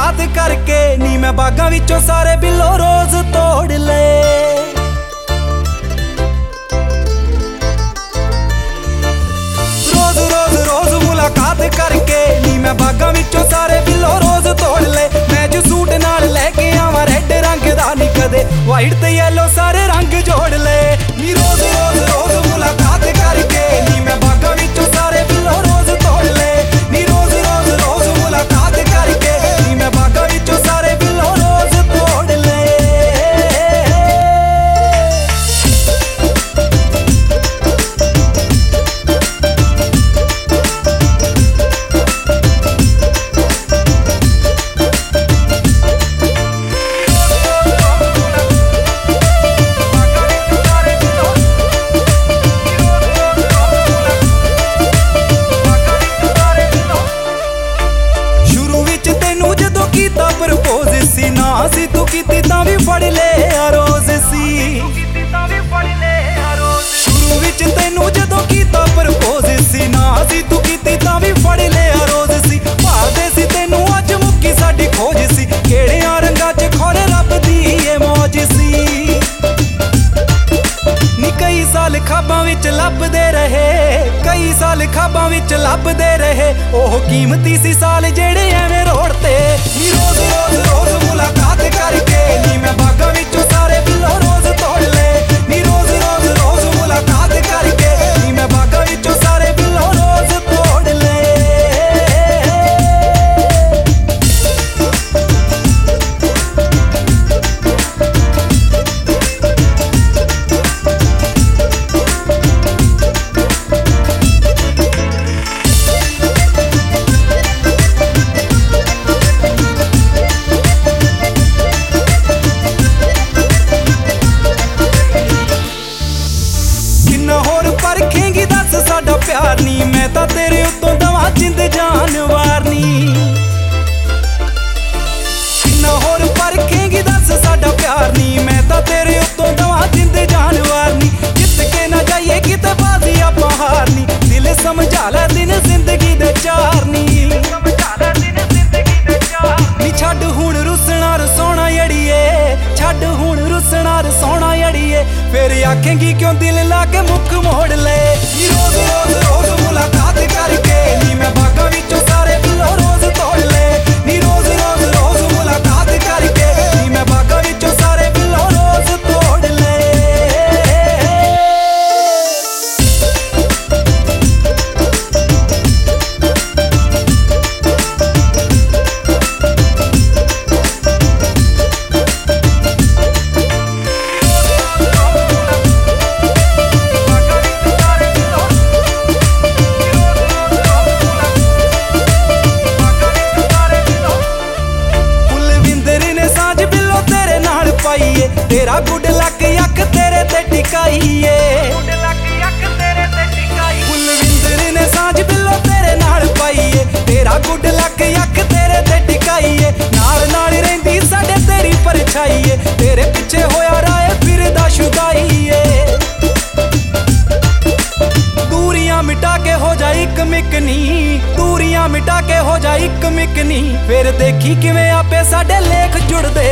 मुलाकात करके नी मैं बागां विचों सारे बिल्लो रोज तोड़ ले। रोज रोज रोज मुलाकात करके नी मैं बागां विचों सारे बिल्लो रोज तोड़ ले। मैं जो सूट नाल लेके आवां रेड रंग दा नी कदे वाइट ते येलो सारे रंग जोड़ ले। नी रोज रोज रोज मुलाकात करके नी मैं बागां विचों सारे बिल्लो रोज तोड़ ले। नी रोज रोज रोज मुलाकात करके नी मैं बागां विचों सारे बिल्लो रोज तोड़ ले। प्रपोज सी ना सी तू कीती तां वी फड़ ले रोज सी। शुरू विच तैनू जदों कीता प्रपोज सी ना सी तू कीती तां वी फड़ ले रोज सी। भालदे सी तैनू अज मुक्की साडी खोज सी केड़ियां रंगां च खोरे रब दी ए मौज सी। नी कई साल खाबां विच लभदे रहे कई साल खाबां विच लभदे रहे ओह कीमती सी साल जेड़े एवें रोड़ते। नी रोज रोज रोज मुलाकात करके नी मैं बागां विचों सारे बिल्लो रोज तोड़ ले। नी रोज रोज रोज मुलाकात करके नी मैं बागां विचों सारे बिल्लो रोज तोड़ ले। परखेंगी दस साडा प्यार नी मैं तां तेरे उत्तों दवां जिंद जान वारनी। किन्ना होर परखेंगी दस साडा प्यार नी मैं तां तेरे उत्तों दवां जिंद जान वारनी। जित के ना जाइए किते बाजी आपां हारनी दिल समझा लै दिन जिंदगी दे चारनी। नी छड्ड हुण रुसना रसोना अड़िए छड्ड हुण रुसना रसोना अड़िए फिर आखेंगी क्यों दिल ला के मुख मोड़ ले। नी रोज रोज रोज मुलाकात करके नी मैं बागां विचों सारे बिल्लो रोज तोड़ ले। नी रोज रोज रोज मुलाकात करके नी मैं बागां विचों सारे बिल्लो रोज तोड़ ले। तेरा गुड लक यक तेरे ते टिकाईए कुलविंदर ने सांझ बिल्लो तेरे नाल पाईए। तेरा गुड लक यक तेरे ते टिकाईए नाल नाल रहिंदी साडे तेरी परछाईए तेरे पिछे होया राए फिरदा शुदाईए। दूरियां मिटा के हो जा इक मिकनी दूरियां मिटा के हो जा इक मिकनी फिर देखी किवें आपे साडे लेख जुड़दे